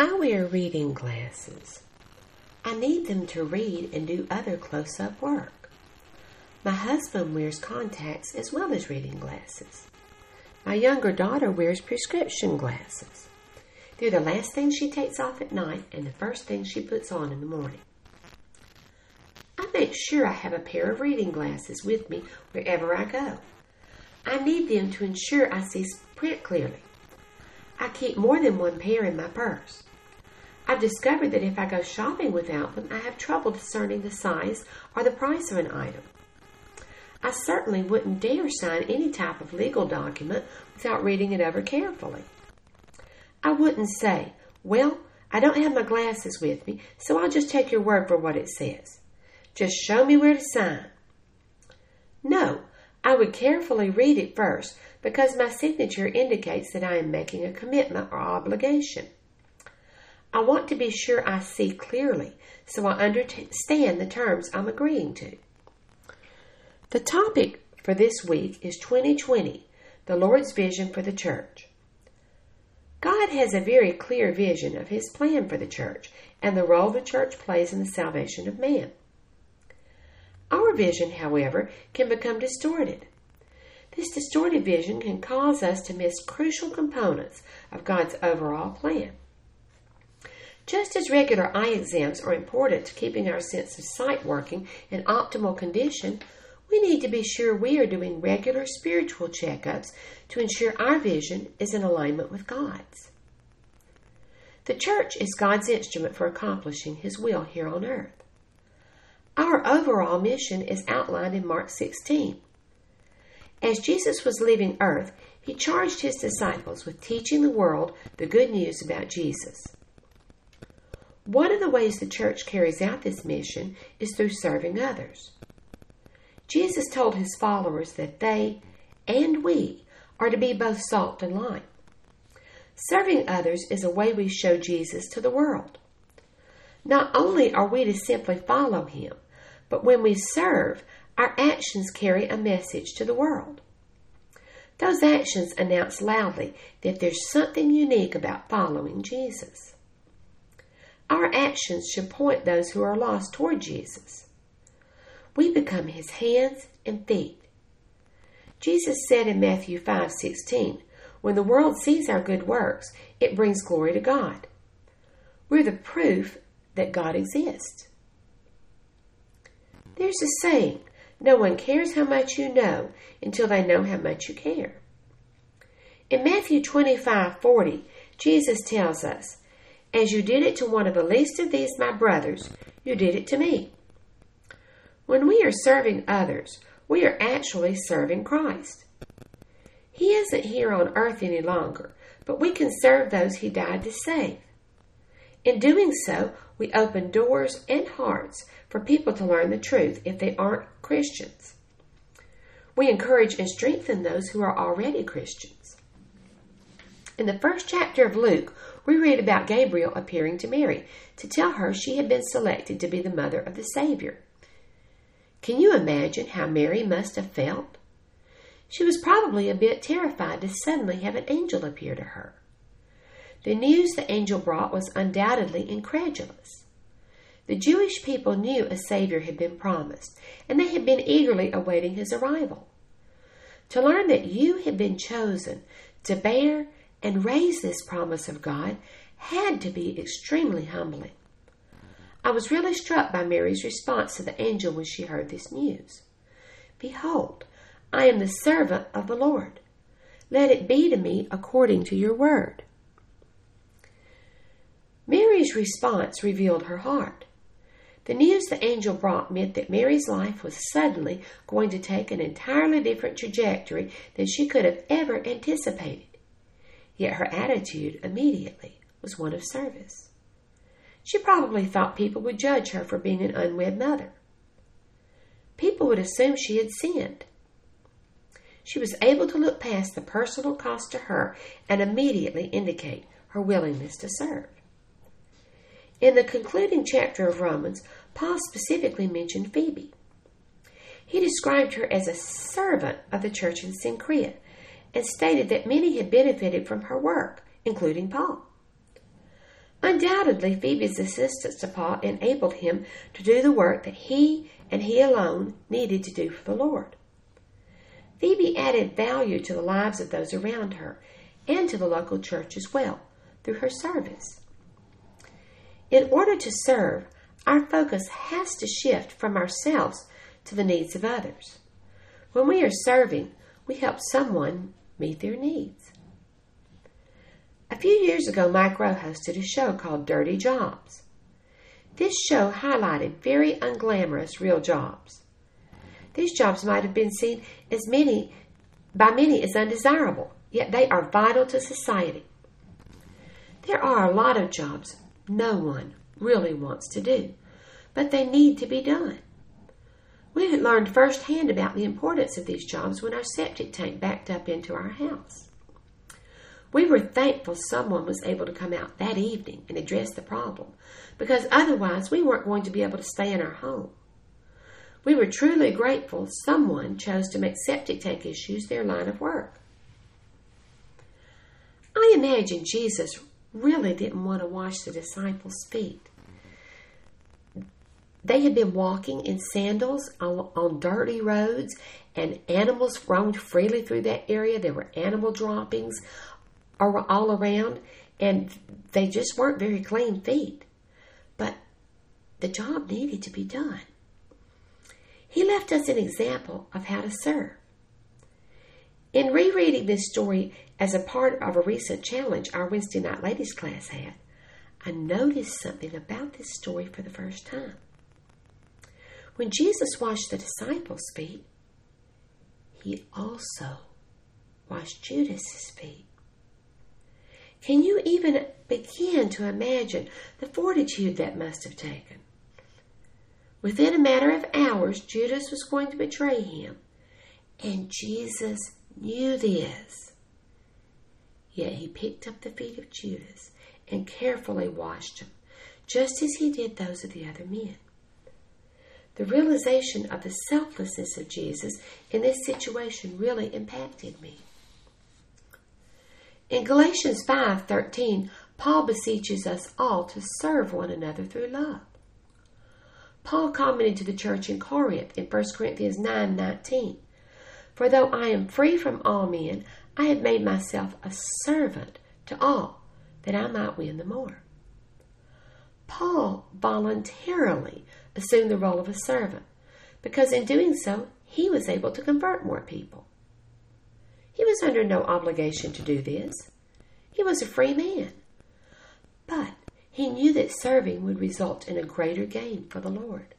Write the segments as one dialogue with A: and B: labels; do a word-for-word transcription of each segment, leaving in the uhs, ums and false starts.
A: I wear reading glasses. I need them to read and do other close-up work. My husband wears contacts as well as reading glasses. My younger daughter wears prescription glasses. They're the last thing she takes off at night and the first thing she puts on in the morning. I make sure I have a pair of reading glasses with me wherever I go. I need them to ensure I see print clearly. I keep more than one pair in my purse. I've discovered that if I go shopping without them, I have trouble discerning the size or the price of an item. I certainly wouldn't dare sign any type of legal document without reading it over carefully. I wouldn't say, well, I don't have my glasses with me, so I'll just take your word for what it says. Just show me where to sign. No, I would carefully read it first because my signature indicates that I am making a commitment or obligation. I want to be sure I see clearly so I understand the terms I'm agreeing to. The topic for this week is twenty twenty, the Lord's vision for the church. God has a very clear vision of His plan for the church and the role the church plays in the salvation of man. Our vision, however, can become distorted. This distorted vision can cause us to miss crucial components of God's overall plan. Just as regular eye exams are important to keeping our sense of sight working in optimal condition, we need to be sure we are doing regular spiritual checkups to ensure our vision is in alignment with God's. The church is God's instrument for accomplishing His will here on earth. Our overall mission is outlined in Mark sixteen. As Jesus was leaving earth, He charged His disciples with teaching the world the good news about Jesus. One of the ways the church carries out this mission is through serving others. Jesus told His followers that they, and we, are to be both salt and light. Serving others is a way we show Jesus to the world. Not only are we to simply follow Him, but when we serve, our actions carry a message to the world. Those actions announce loudly that there's something unique about following Jesus. Our actions should point those who are lost toward Jesus. We become His hands and feet. Jesus said in Matthew five sixteen, when the world sees our good works, it brings glory to God. We're the proof that God exists. There's a saying, no one cares how much you know until they know how much you care. In Matthew twenty-five forty, Jesus tells us, as you did it to one of the least of these my brothers, you did it to me. When we are serving others, we are actually serving Christ. He isn't here on earth any longer, but we can serve those He died to save. In doing so, we open doors and hearts for people to learn the truth if they aren't Christians. We encourage and strengthen those who are already Christians. In the first chapter of Luke, we read about Gabriel appearing to Mary to tell her she had been selected to be the mother of the Savior. Can you imagine how Mary must have felt? She was probably a bit terrified to suddenly have an angel appear to her. The news the angel brought was undoubtedly incredulous. The Jewish people knew a Savior had been promised, and they had been eagerly awaiting His arrival. To learn that you had been chosen to bear and raise this promise of God had to be extremely humbling. I was really struck by Mary's response to the angel when she heard this news. Behold, I am the servant of the Lord. Let it be to me according to your word. Mary's response revealed her heart. The news the angel brought meant that Mary's life was suddenly going to take an entirely different trajectory than she could have ever anticipated. Yet her attitude immediately was one of service. She probably thought people would judge her for being an unwed mother. People would assume she had sinned. She was able to look past the personal cost to her and immediately indicate her willingness to serve. In the concluding chapter of Romans, Paul specifically mentioned Phoebe. He described her as a servant of the church in Cenchrea and stated that many had benefited from her work, including Paul. Undoubtedly, Phoebe's assistance to Paul enabled him to do the work that he and he alone needed to do for the Lord. Phoebe added value to the lives of those around her and to the local church as well through her service. In order to serve, our focus has to shift from ourselves to the needs of others. When we are serving, we help someone meet their needs. A few years ago, Mike Rowe hosted a show called Dirty Jobs. This show highlighted very unglamorous real jobs. These jobs might have been seen as many by many as undesirable, yet they are vital to society. There are a lot of jobs no one really wants to do, but they need to be done. We learned firsthand about the importance of these jobs when our septic tank backed up into our house. We were thankful someone was able to come out that evening and address the problem, because otherwise we weren't going to be able to stay in our home. We were truly grateful someone chose to make septic tank issues their line of work. I imagine Jesus really didn't want to wash the disciples' feet. They had been walking in sandals on, on dirty roads, and animals roamed freely through that area. There were animal droppings all around, and they just weren't very clean feet. But the job needed to be done. He left us an example of how to serve. In rereading this story as a part of a recent challenge our Wednesday night ladies class had, I noticed something about this story for the first time. When Jesus washed the disciples' feet, he also washed Judas's feet. Can you even begin to imagine the fortitude that must have taken? Within a matter of hours, Judas was going to betray him, and Jesus knew this. Yet he picked up the feet of Judas and carefully washed them, just as he did those of the other men. The realization of the selflessness of Jesus in this situation really impacted me. In Galatians five thirteen, Paul beseeches us all to serve one another through love. Paul commented to the church in Corinth in First Corinthians nine nineteen, "For though I am free from all men, I have made myself a servant to all, that I might win the more." Paul voluntarily assumed the role of a servant, because in doing so, he was able to convert more people. He was under no obligation to do this. He was a free man. But he knew that serving would result in a greater gain for the Lord.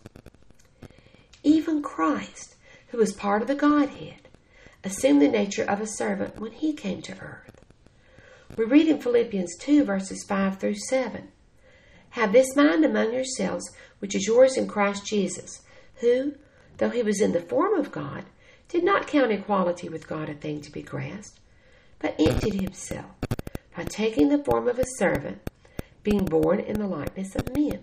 A: Even Christ, who was part of the Godhead, assumed the nature of a servant when he came to earth. We read in Philippians two, verses five through seven, "Have this mind among yourselves, which is yours in Christ Jesus, who, though he was in the form of God, did not count equality with God a thing to be grasped, but emptied himself by taking the form of a servant, being born in the likeness of men."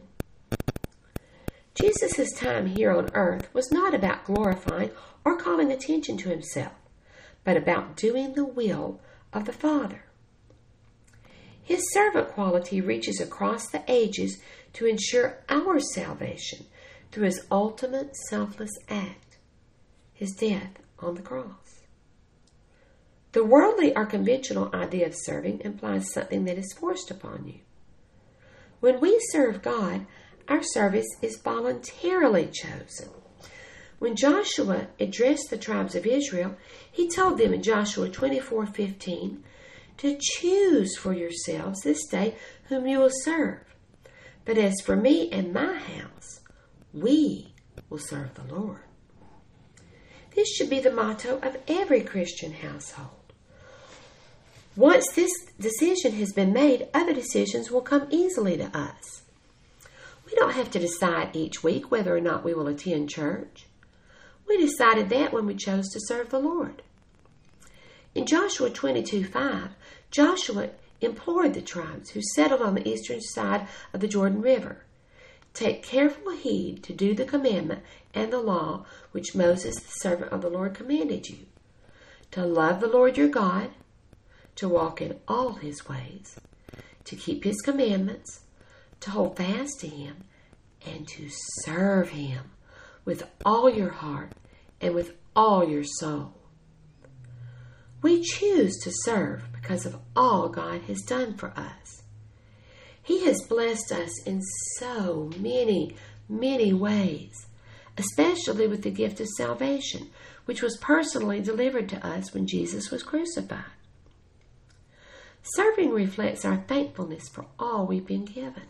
A: Jesus' time here on earth was not about glorifying or calling attention to himself, but about doing the will of the Father. His servant quality reaches across the ages to ensure our salvation through his ultimate selfless act, his death on the cross. The worldly or conventional idea of serving implies something that is forced upon you. When we serve God, our service is voluntarily chosen. When Joshua addressed the tribes of Israel, he told them in Joshua twenty-four fifteen to choose for yourselves this day whom you will serve. But as for me and my house, we will serve the Lord. This should be the motto of every Christian household. Once this decision has been made, other decisions will come easily to us. We don't have to decide each week whether or not we will attend church. We decided that when we chose to serve the Lord. In Joshua twenty-two five, Joshua implored the tribes who settled on the eastern side of the Jordan River, "Take careful heed to do the commandment and the law which Moses, the servant of the Lord, commanded you, to love the Lord your God, to walk in all his ways, to keep His commandments, to hold fast to Him, and to serve Him with all your heart and with all your soul. We choose to serve because of all God has done for us. He has blessed us in so many, many ways, especially with the gift of salvation, which was personally delivered to us when Jesus was crucified. Serving reflects our thankfulness for all we've been given.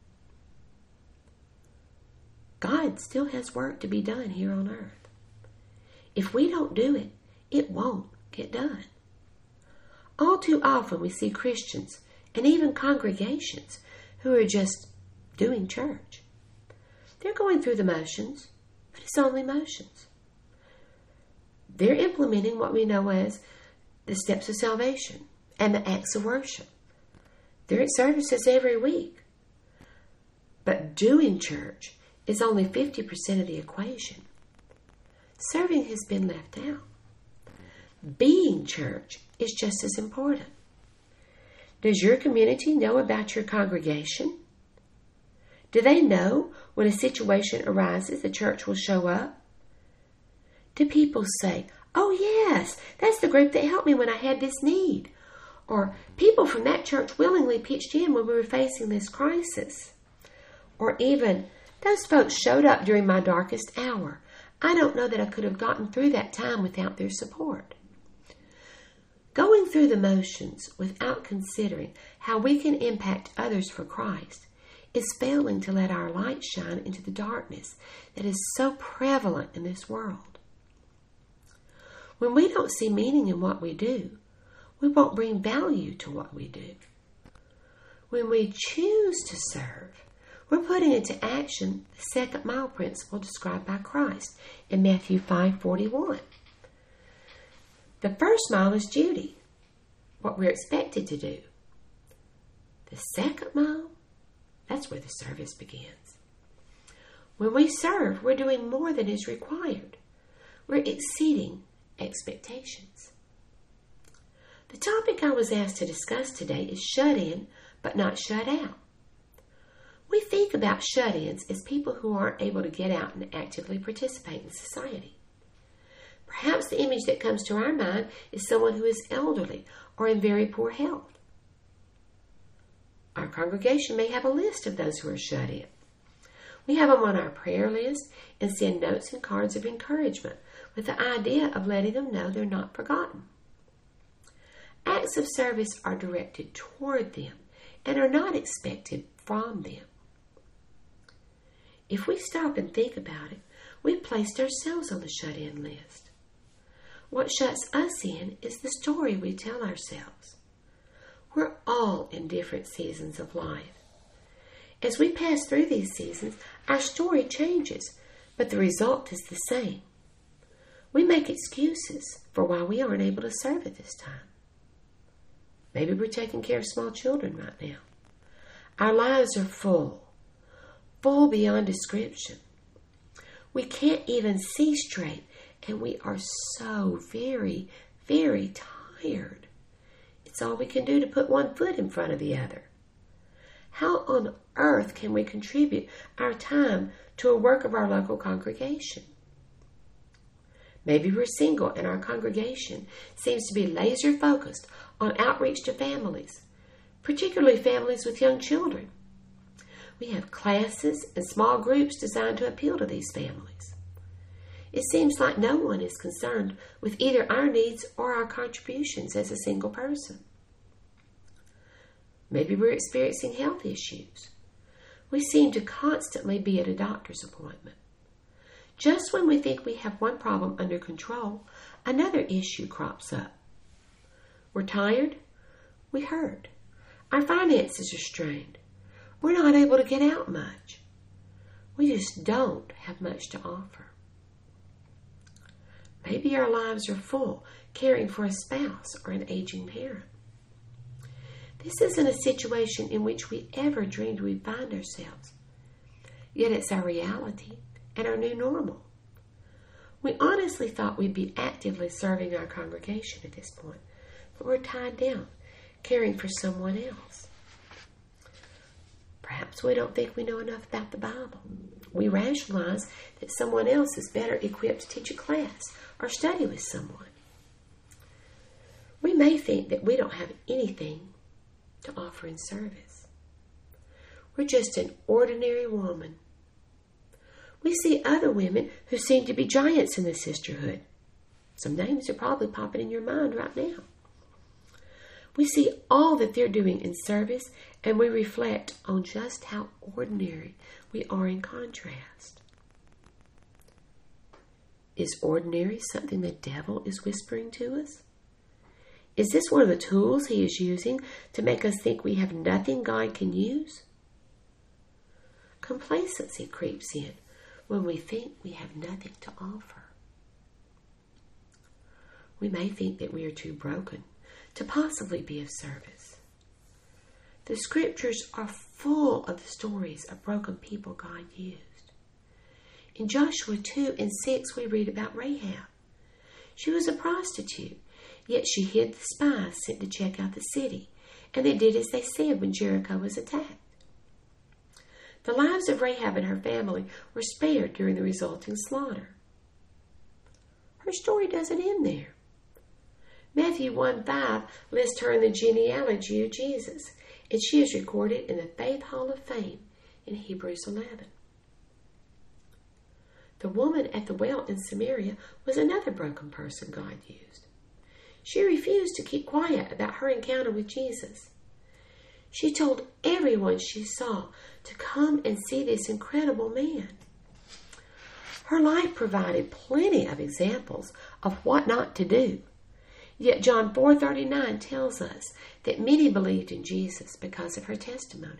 A: God still has work to be done here on earth. If we don't do it, it won't get done. All too often we see Christians and even congregations who are just doing church. They're going through the motions, but it's only motions. They're implementing what we know as the steps of salvation and the acts of worship. They're at services every week. But doing church is only fifty percent of the equation. Serving has been left out. Being church is just as important. Does your community know about your congregation? Do they know when a situation arises, the church will show up? Do people say, "Oh yes, that's the group that helped me when I had this need"? Or, "People from that church willingly pitched in when we were facing this crisis"? Or even, "Those folks showed up during my darkest hour. I don't know that I could have gotten through that time without their support." Going through the motions without considering how we can impact others for Christ is failing to let our light shine into the darkness that is so prevalent in this world. When we don't see meaning in what we do, we won't bring value to what we do. When we choose to serve, we're putting into action the second mile principle described by Christ in Matthew five forty-one. The first mile is duty, what we're expected to do. The second mile, that's where the service begins. When we serve, we're doing more than is required. We're exceeding expectations. The topic I was asked to discuss today is shut in, but not shut out. We think about shut-ins as people who aren't able to get out and actively participate in society. Perhaps the image that comes to our mind is someone who is elderly or in very poor health. Our congregation may have a list of those who are shut in. We have them on our prayer list and send notes and cards of encouragement with the idea of letting them know they're not forgotten. Acts of service are directed toward them and are not expected from them. If we stop and think about it, we've placed ourselves on the shut-in list. What shuts us in is the story we tell ourselves. We're all in different seasons of life. As we pass through these seasons, our story changes, but the result is the same. We make excuses for why we aren't able to serve at this time. Maybe we're taking care of small children right now. Our lives are full, full beyond description. We can't even see straight, and we are so very, very tired. It's all we can do to put one foot in front of the other. How on earth can we contribute our time to a work of our local congregation? Maybe we're single and our congregation seems to be laser focused on outreach to families, particularly families with young children. We have classes and small groups designed to appeal to these families. It seems like no one is concerned with either our needs or our contributions as a single person. Maybe we're experiencing health issues. We seem to constantly be at a doctor's appointment. Just when we think we have one problem under control, another issue crops up. We're tired. We hurt. Our finances are strained. We're not able to get out much. We just don't have much to offer. Maybe our lives are full, caring for a spouse or an aging parent. This isn't a situation in which we ever dreamed we'd find ourselves. Yet it's our reality and our new normal. We honestly thought we'd be actively serving our congregation at this point, but we're tied down, caring for someone else. Perhaps we don't think we know enough about the Bible. We rationalize that someone else is better equipped to teach a class or study with someone. We may think that we don't have anything to offer in service. We're just an ordinary woman. We see other women who seem to be giants in the sisterhood. Some names are probably popping in your mind right now. We see all that they're doing in service, and we reflect on just how ordinary we are in contrast. Is ordinary something the devil is whispering to us? Is this one of the tools he is using to make us think we have nothing God can use? Complacency creeps in when we think we have nothing to offer. We may think that we are too broken to possibly be of service. The scriptures are full of the stories of broken people God used. In Joshua two and six, we read about Rahab. She was a prostitute, yet she hid the spies sent to check out the city, and they did as they said when Jericho was attacked. The lives of Rahab and her family were spared during the resulting slaughter. Her story doesn't end there. Matthew one five lists her in the genealogy of Jesus, and she is recorded in the Faith Hall of Fame in Hebrews eleven. The woman at the well in Samaria was another broken person God used. She refused to keep quiet about her encounter with Jesus. She told everyone she saw to come and see this incredible man. Her life provided plenty of examples of what not to do. Yet John four thirty-nine tells us that many believed in Jesus because of her testimony.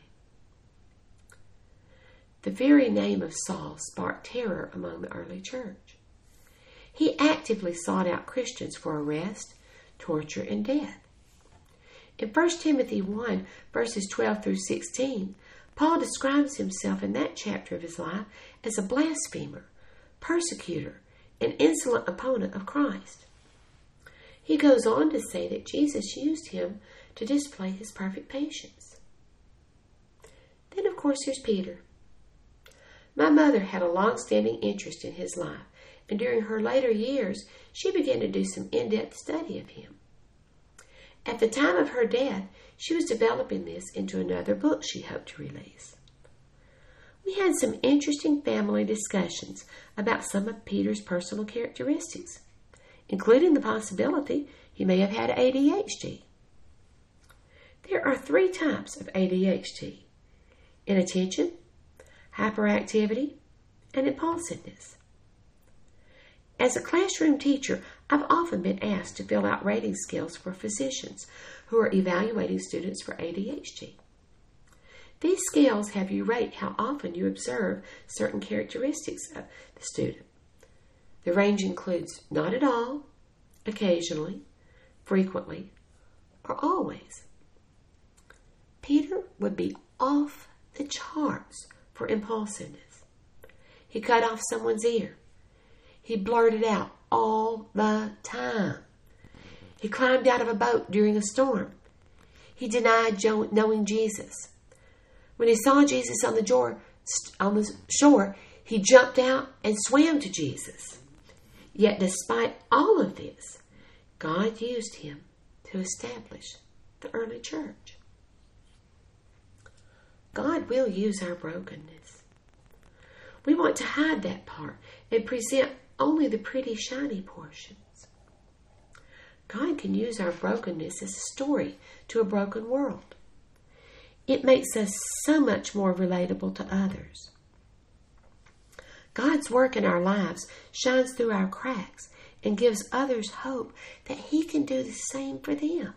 A: The very name of Saul sparked terror among the early church. He actively sought out Christians for arrest, torture, and death. In First Timothy one, verses twelve through sixteen, Paul describes himself in that chapter of his life as a blasphemer, persecutor, and insolent opponent of Christ. He goes on to say that Jesus used him to display his perfect patience. Then, of course, there's Peter. My mother had a long-standing interest in his life, and during her later years, she began to do some in-depth study of him. At the time of her death, she was developing this into another book she hoped to release. We had some interesting family discussions about some of Peter's personal characteristics, including the possibility he may have had A D H D. There are three types of A D H D: inattention, hyperactivity, and impulsiveness. As a classroom teacher, I've often been asked to fill out rating scales for physicians who are evaluating students for A D H D. These scales have you rate how often you observe certain characteristics of the student. The range includes not at all, occasionally, frequently, or always. Peter would be off the charts for impulsiveness. He cut off someone's ear. He blurted out all the time. He climbed out of a boat during a storm. He denied knowing Jesus. When he saw Jesus on the shore, on the shore, he jumped out and swam to Jesus. Yet despite all of this, God used him to establish the early church. God will use our brokenness. We want to hide that part and present only the pretty, shiny portions. God can use our brokenness as a story to a broken world. It makes us so much more relatable to others. God's work in our lives shines through our cracks and gives others hope that He can do the same for them.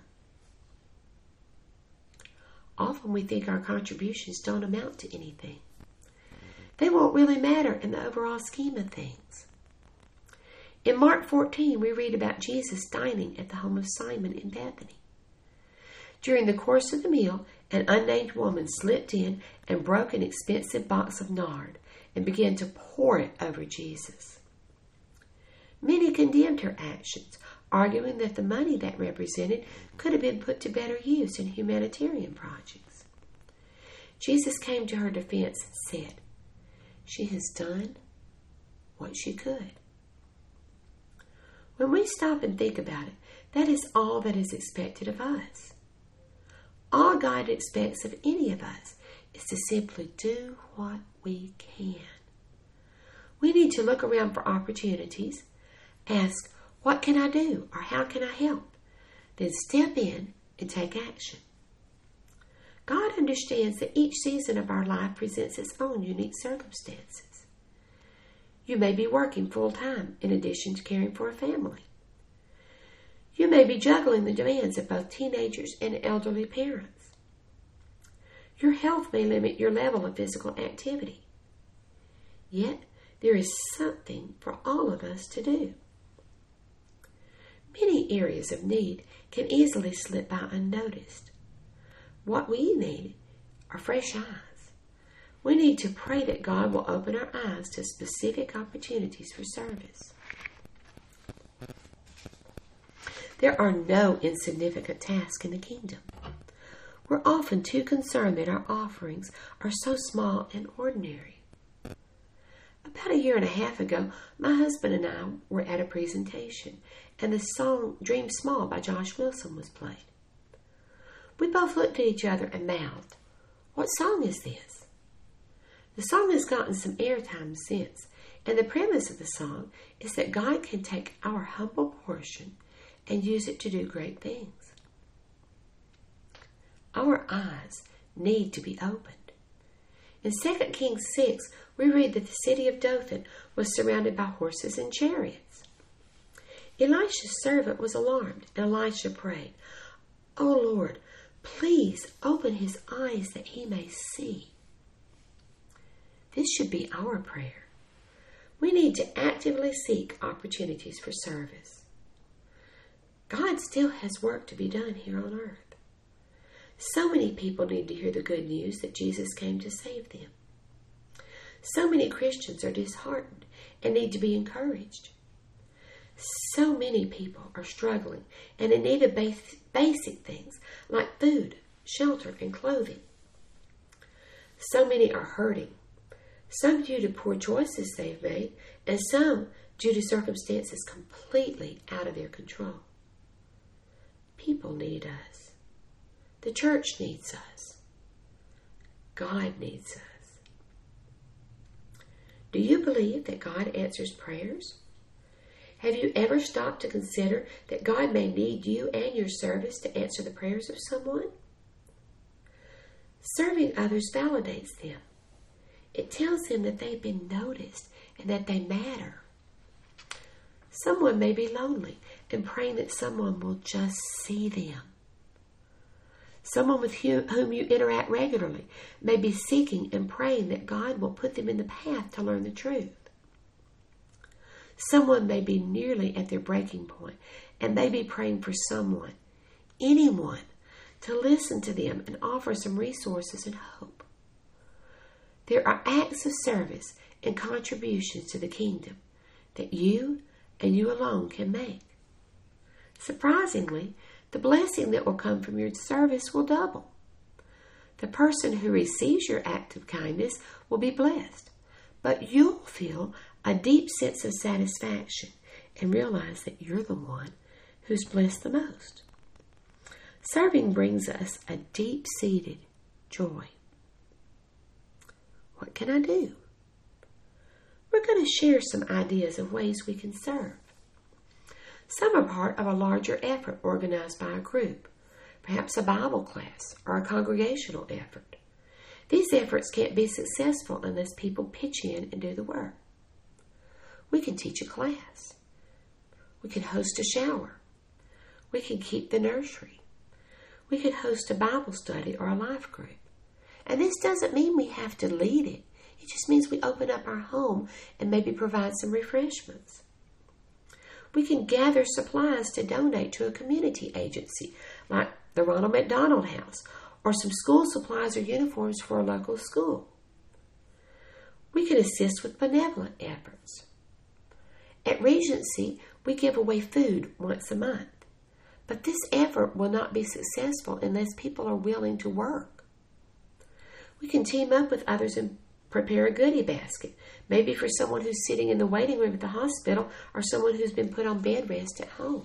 A: Often we think our contributions don't amount to anything. They won't really matter in the overall scheme of things. In Mark fourteen, we read about Jesus dining at the home of Simon in Bethany. During the course of the meal, an unnamed woman slipped in and broke an expensive box of nard and began to pour it over Jesus. Many condemned her actions, arguing that the money that represented could have been put to better use in humanitarian projects. Jesus came to her defense and said, "She has done what she could." When we stop and think about it, that is all that is expected of us. All God expects of any of us is to simply do what we can. We need to look around for opportunities, ask, "What can I do?" or "How can I help?" Then step in and take action. God understands that each season of our life presents its own unique circumstances. You may be working full-time in addition to caring for a family. You may be juggling the demands of both teenagers and elderly parents. Your health may limit your level of physical activity. Yet, there is something for all of us to do. Many areas of need can easily slip by unnoticed. What we need are fresh eyes. We need to pray that God will open our eyes to specific opportunities for service. There are no insignificant tasks in the kingdom. We're often too concerned that our offerings are so small and ordinary. About a year and a half ago, my husband and I were at a presentation, and the song "Dream Small" by Josh Wilson was played. We both looked at each other and mouthed, "What song is this?" The song has gotten some airtime since, and the premise of the song is that God can take our humble portion and use it to do great things. Our eyes need to be opened. In Second Kings six, we read that the city of Dothan was surrounded by horses and chariots. Elisha's servant was alarmed, and Elisha prayed, "O Lord, please open his eyes that he may see." This should be our prayer. We need to actively seek opportunities for service. God still has work to be done here on earth. So many people need to hear the good news that Jesus came to save them. So many Christians are disheartened and need to be encouraged. So many people are struggling and in need of basic things like food, shelter, and clothing. So many are hurting, some due to poor choices they've made, and some due to circumstances completely out of their control. People need us. The church needs us. God needs us. Do you believe that God answers prayers? Have you ever stopped to consider that God may need you and your service to answer the prayers of someone? Serving others validates them. It tells them that they've been noticed and that they matter. Someone may be lonely and praying that someone will just see them. Someone with whom you interact regularly may be seeking and praying that God will put them in the path to learn the truth. Someone may be nearly at their breaking point and may be praying for someone, anyone, to listen to them and offer some resources and hope. There are acts of service and contributions to the kingdom that you and you alone can make. Surprisingly, the blessing that will come from your service will double. The person who receives your act of kindness will be blessed, but you'll feel a deep sense of satisfaction and realize that you're the one who's blessed the most. Serving brings us a deep-seated joy. What can I do? We're going to share some ideas of ways we can serve. Some are part of a larger effort organized by a group, perhaps a Bible class or a congregational effort. These efforts can't be successful unless people pitch in and do the work. We can teach a class. We can host a shower. We can keep the nursery. We could host a Bible study or a life group. And this doesn't mean we have to lead it. It just means we open up our home and maybe provide some refreshments. We can gather supplies to donate to a community agency like the Ronald McDonald House or some school supplies or uniforms for a local school. We can assist with benevolent efforts. At Regency, we give away food once a month, but this effort will not be successful unless people are willing to work. We can team up with others and prepare a goodie basket, maybe for someone who's sitting in the waiting room at the hospital or someone who's been put on bed rest at home.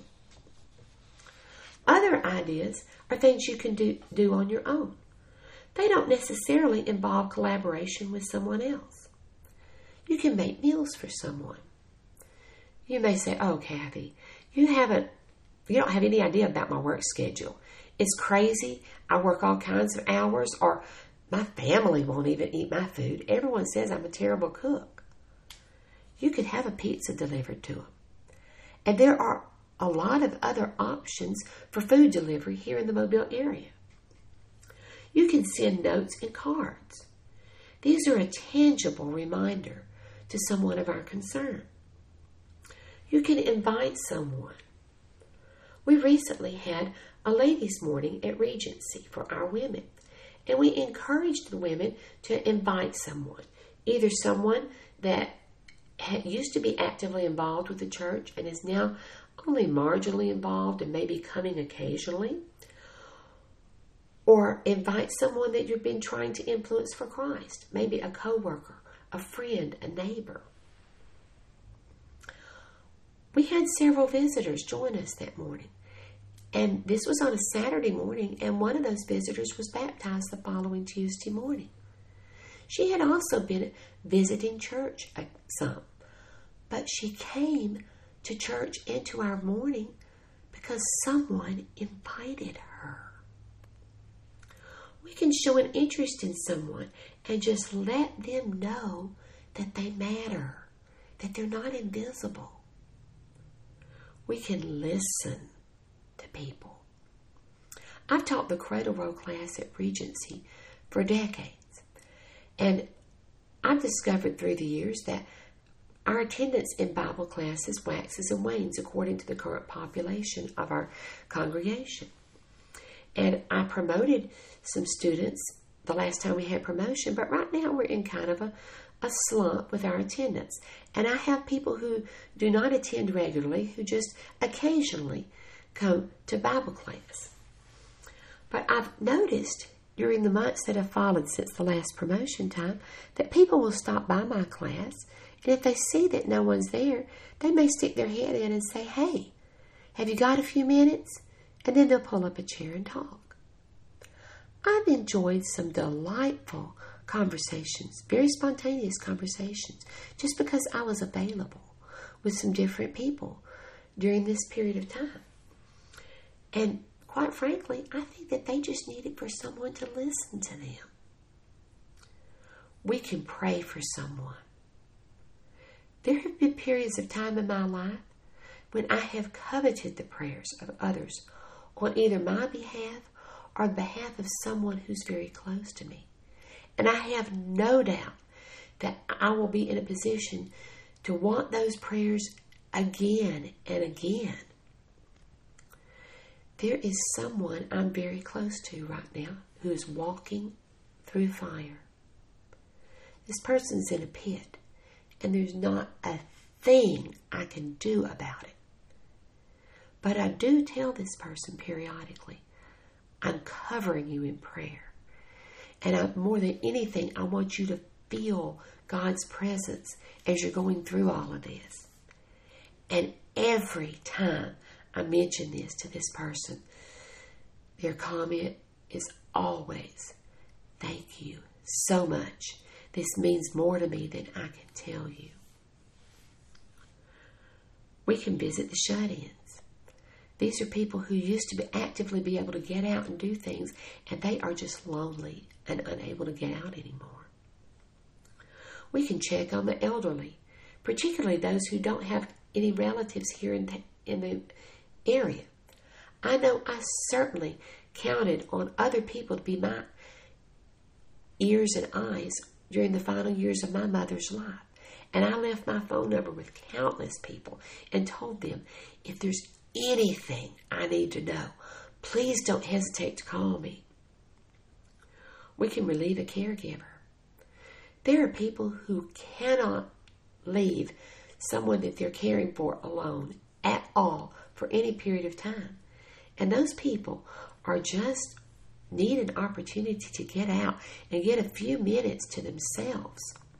A: Other ideas are things you can do, do on your own. They don't necessarily involve collaboration with someone else. You can make meals for someone. You may say, "Oh, Kathy, you haven't, you don't have any idea about my work schedule. It's crazy. I work all kinds of hours, or my family won't even eat my food. Everyone says I'm a terrible cook." You could have a pizza delivered to them. And there are a lot of other options for food delivery here in the Mobile area. You can send notes and cards. These are a tangible reminder to someone of our concern. You can invite someone. We recently had a ladies' morning at Regency for our women, and we encouraged the women to invite someone, either someone that had, used to be actively involved with the church and is now only marginally involved and maybe coming occasionally, or invite someone that you've been trying to influence for Christ, maybe a coworker, a friend, a neighbor. We had several visitors join us that morning, and this was on a Saturday morning, and one of those visitors was baptized the following Tuesday morning. She had also been visiting church some, but she came to church and to our morning because someone invited her. We can show an interest in someone and just let them know that they matter, that they're not invisible. We can listen to people. I've taught the Cradle Roll class at Regency for decades, and I've discovered through the years that our attendance in Bible classes waxes and wanes according to the current population of our congregation. And I promoted some students the last time we had promotion, but right now we're in kind of a, a slump with our attendance. And I have people who do not attend regularly, who just occasionally come to Bible class. But I've noticed during the months that have followed since the last promotion time that people will stop by my class, and if they see that no one's there, they may stick their head in and say, "Hey, have you got a few minutes?" And then they'll pull up a chair and talk. I've enjoyed some delightful conversations, very spontaneous conversations, just because I was available with some different people during this period of time. And quite frankly, I think that they just needed for someone to listen to them. We can pray for someone. There have been periods of time in my life when I have coveted the prayers of others on either my behalf or the behalf of someone who's very close to me. And I have no doubt that I will be in a position to want those prayers again and again. There is someone I'm very close to right now who is walking through fire. This person's in a pit, and there's not a thing I can do about it. But I do tell this person periodically, I'm covering you in prayer. And I, more than anything, I want you to feel God's presence as you're going through all of this. And every time I mention this to this person, their comment is always, "Thank you so much. This means more to me than I can tell you." We can visit the shut-ins. These are people who used to be actively be able to get out and do things, and they are just lonely and unable to get out anymore. We can check on the elderly, particularly those who don't have any relatives here in the, in the area. I know I certainly counted on other people to be my ears and eyes during the final years of my mother's life. And I left my phone number with countless people and told them, if there's anything I need to know, please don't hesitate to call me. We can relieve a caregiver. There are people who cannot leave someone that they're caring for alone at all for any period of time. And those people are just need an opportunity to get out and get a few minutes to themselves.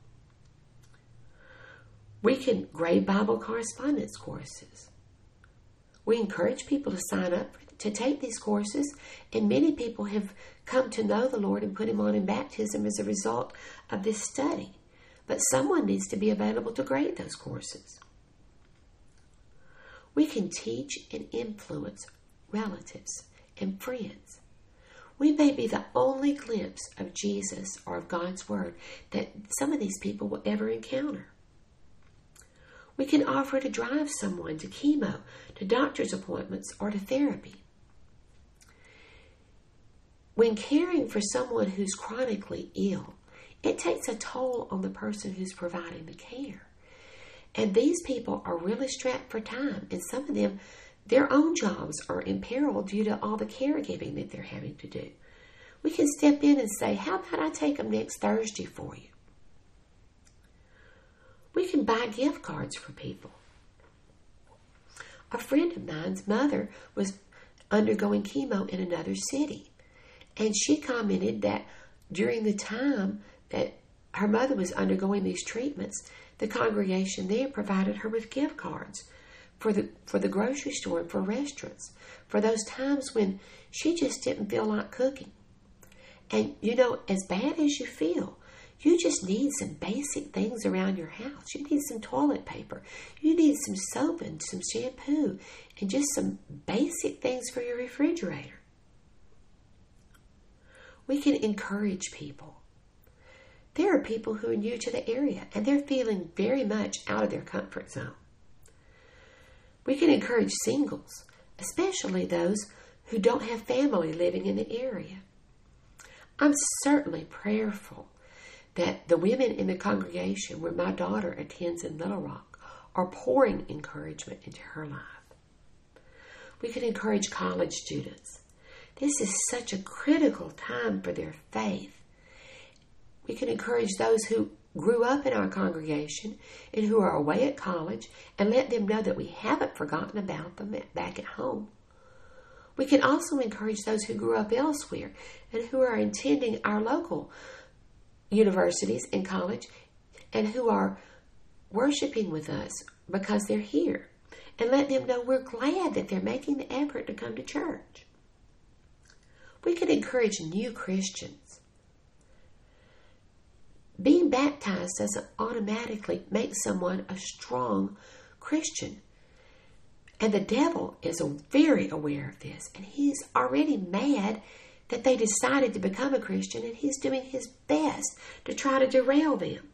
A: We can grade Bible correspondence courses. We encourage people to sign up to take these courses, and many people have come to know the Lord and put Him on in baptism as a result of this study. But someone needs to be available to grade those courses. We can teach and influence relatives and friends. We may be the only glimpse of Jesus or of God's Word that some of these people will ever encounter. We can offer to drive someone to chemo, to doctor's appointments, or to therapy. When caring for someone who's chronically ill, it takes a toll on the person who's providing the care. And these people are really strapped for time, and some of them, their own jobs are in peril due to all the caregiving that they're having to do. We can step in and say, how about I take them next Thursday for you? We can buy gift cards for people. A friend of mine's mother was undergoing chemo in another city, and she commented that during the time that her mother was undergoing these treatments, the congregation there provided her with gift cards for the for the grocery store and for restaurants, for those times when she just didn't feel like cooking. And, you know, as bad as you feel, you just need some basic things around your house. You need some toilet paper. You need some soap and some shampoo and just some basic things for your refrigerator. We can encourage people. There are people who are new to the area and they're feeling very much out of their comfort zone. We can encourage singles, especially those who don't have family living in the area. I'm certainly prayerful that the women in the congregation where my daughter attends in Little Rock are pouring encouragement into her life. We can encourage college students. This is such a critical time for their faith. We can encourage those who grew up in our congregation and who are away at college and let them know that we haven't forgotten about them back at home. We can also encourage those who grew up elsewhere and who are attending our local universities and college and who are worshiping with us because they're here, and let them know we're glad that they're making the effort to come to church. We can encourage new Christians. Being baptized doesn't automatically make someone a strong Christian. And the devil is very aware of this, and he's already mad that they decided to become a Christian, and he's doing his best to try to derail them.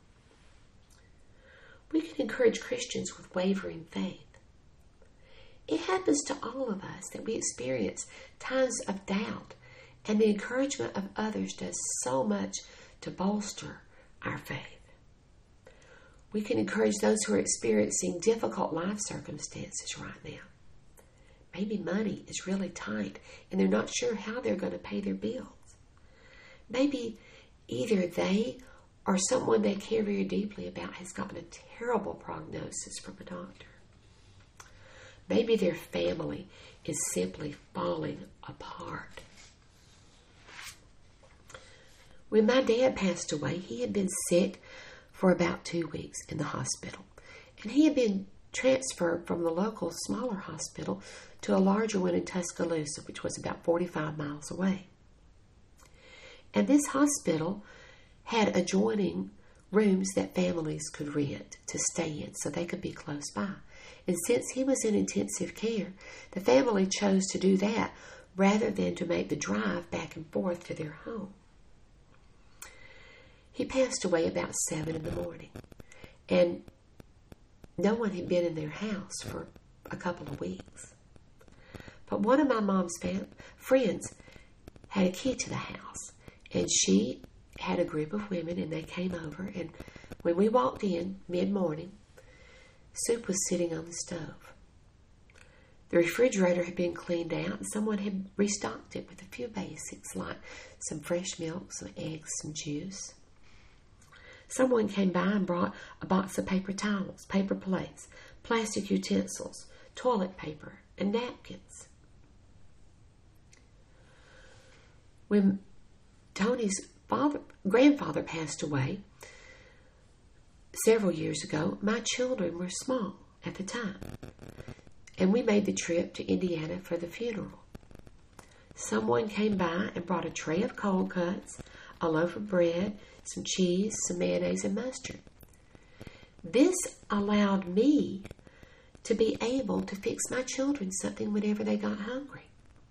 A: We can encourage Christians with wavering faith. It happens to all of us that we experience times of doubt, and the encouragement of others does so much to bolster our faith. We can encourage those who are experiencing difficult life circumstances right now. Maybe money is really tight and they're not sure how they're going to pay their bills. Maybe either they or someone they care very deeply about has gotten a terrible prognosis from a doctor. Maybe their family is simply falling apart. When my dad passed away, he had been sick for about two weeks in the hospital. And he had been transferred from the local smaller hospital to a larger one in Tuscaloosa, which was about forty-five miles away. And this hospital had adjoining rooms that families could rent to stay in so they could be close by. And since he was in intensive care, the family chose to do that rather than to make the drive back and forth to their home. He passed away about seven in the morning, and no one had been in their house for a couple of weeks. But one of my mom's fam- friends had a key to the house, and she had a group of women, and they came over, and when we walked in mid-morning, soup was sitting on the stove. The refrigerator had been cleaned out, and someone had restocked it with a few basics like some fresh milk, some eggs, some juice. Someone came by and brought a box of paper towels, paper plates, plastic utensils, toilet paper, and napkins. When Tony's father, grandfather passed away several years ago, my children were small at the time, and we made the trip to Indiana for the funeral. Someone came by and brought a tray of cold cuts, a loaf of bread, some cheese, some mayonnaise, and mustard. This allowed me to be able to fix my children something whenever they got hungry.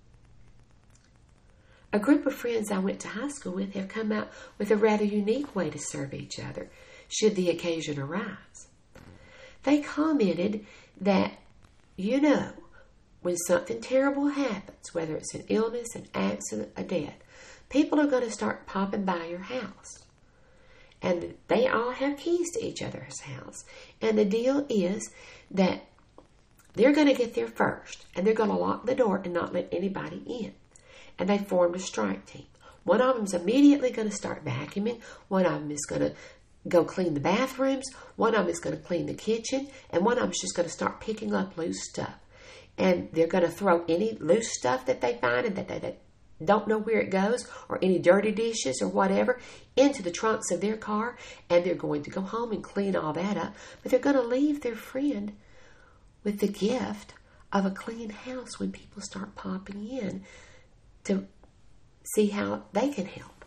A: A group of friends I went to high school with have come out with a rather unique way to serve each other, should the occasion arise. They commented that, you know, when something terrible happens, whether it's an illness, an accident, a death, people are going to start popping by your house. And they all have keys to each other's house. And the deal is that they're going to get there first, and they're going to lock the door and not let anybody in. And they formed a strike team. One of them is immediately going to start vacuuming. One of them is going to go clean the bathrooms. One of them is going to clean the kitchen. And one of them is just going to start picking up loose stuff. And they're going to throw any loose stuff that they find and that they that don't know where it goes, or any dirty dishes or whatever, into the trunks of their car. And they're going to go home and clean all that up. But they're going to leave their friend with the gift of a clean house when people start popping in to see how they can help.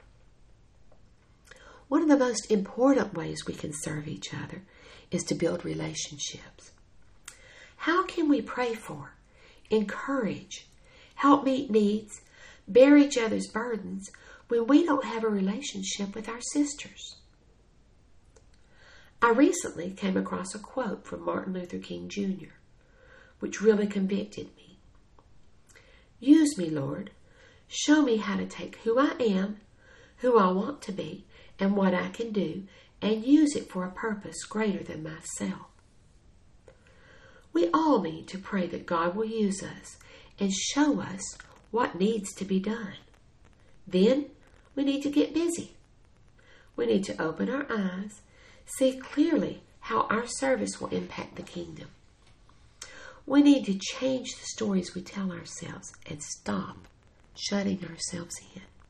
A: One of the most important ways we can serve each other is to build relationships. How can we pray for, encourage, help meet needs, bear each other's burdens when we don't have a relationship with our sisters? I recently came across a quote from Martin Luther King Junior, which really convicted me. Use me, Lord. Show me how to take who I am, who I want to be, and what I can do, and use it for a purpose greater than myself. We all need to pray that God will use us and show us what needs to be done. Then we need to get busy. We need to open our eyes, see clearly how our service will impact the kingdom. We need to change the stories we tell ourselves and stop shutting ourselves in.